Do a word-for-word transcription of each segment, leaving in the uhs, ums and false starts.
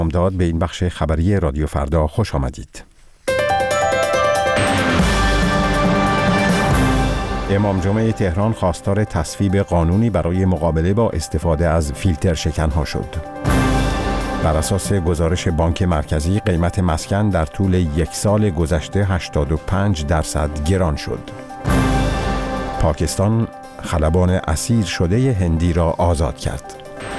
امداد به این بخش خبری رادیو فردا خوش آمدید. امام جمعه تهران خواستار تصویب قانونی برای مقابله با استفاده از فیلتر شکن‌ها شد. بر اساس گزارش بانک مرکزی قیمت مسکن در طول یک سال گذشته هشتاد و پنج درصد گران شد. پاکستان خلبان اسیر شده هندی را آزاد کرد.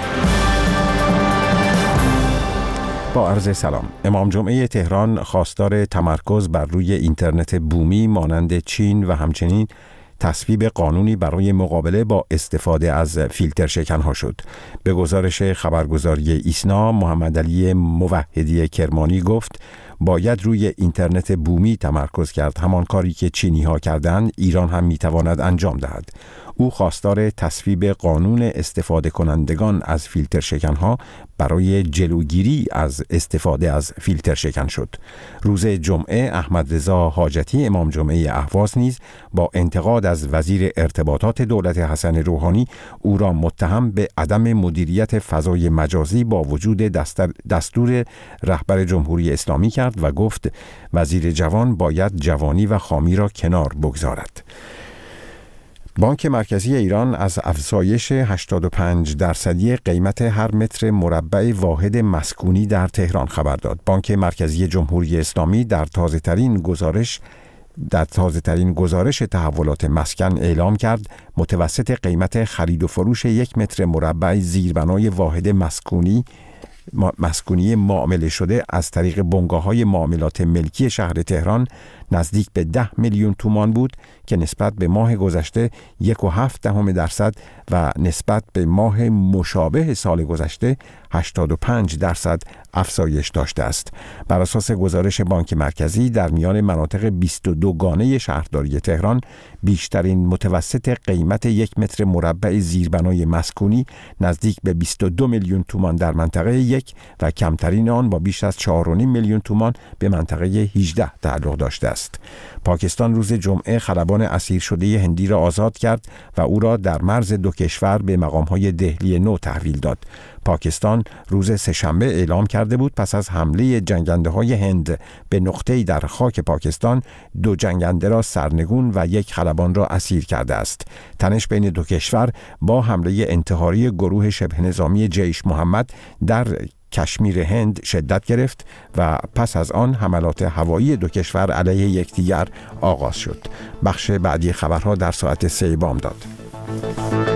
با عرض سلام. امام جمعه تهران خواستار تمرکز بر روی اینترنت بومی مانند چین و همچنین تصویب قانونی برای مقابله با استفاده از فیلتر شکن‌ها شد. به گزارش خبرگزاری ایسنا، محمد علی موحدی کرمانی گفت باید روی اینترنت بومی تمرکز کرد. همان کاری که چینی‌ها کردند ایران هم می‌تواند انجام دهد. او خواستار تصویب قانون استفاده کنندگان از فیلتر شکن‌ها برای جلوگیری از استفاده از فیلتر شکن شد. روز جمعه احمد رضا حاجتی امام جمعه اهواز نیز با انتقاد از وزیر ارتباطات دولت حسن روحانی او را متهم به عدم مدیریت فضای مجازی با وجود دستور رهبر جمهوری اسلامی کرد و گفت وزیر جوان باید جوانی و خامی را کنار بگذارد. بانک مرکزی ایران از افزایش هشتاد و پنج درصدی قیمت هر متر مربع واحد مسکونی در تهران خبر داد. بانک مرکزی جمهوری اسلامی در تازه‌ترین گزارش در تازه‌ترین گزارش تحولات مسکن اعلام کرد متوسط قیمت خرید و فروش یک متر مربع زیربنای واحد مسکونی مسکونی معامله شده از طریق بنگاه‌های معاملات ملکی شهر تهران نزدیک به ده میلیون تومان بود که نسبت به ماه گذشته یک و هفت دهم درصد و نسبت به ماه مشابه سال گذشته هشتاد و پنج درصد افزایش داشته است. بر اساس گزارش بانک مرکزی در میان مناطق بیست و دو گانه شهرداری تهران بیشترین متوسط قیمت یک متر مربع زیربنای مسکونی نزدیک به بیست و دو میلیون تومان در منطقه یک و کمترین آن با بیش از چهار و نیم میلیون تومان به منطقه هجده تعلق داشته است. پاکستان روز جمعه خلبان اسیر شده هندی را آزاد کرد و او را در مرز دو کشور به مقام‌های دهلی نو تحویل داد. پاکستان روز سه‌شنبه اعلام کرده بود پس از حمله جنگنده‌های هند به نقطه‌ای در خاک پاکستان دو جنگنده را سرنگون و یک خلبان را اسیر کرده است. تنش بین دو کشور با حمله انتحاری گروه شبه نظامی جیش محمد در کشمیر هند شدت گرفت و پس از آن حملات هوایی دو کشور علیه یکدیگر آغاز شد. بخش بعدی خبرها در ساعت سه بامداد.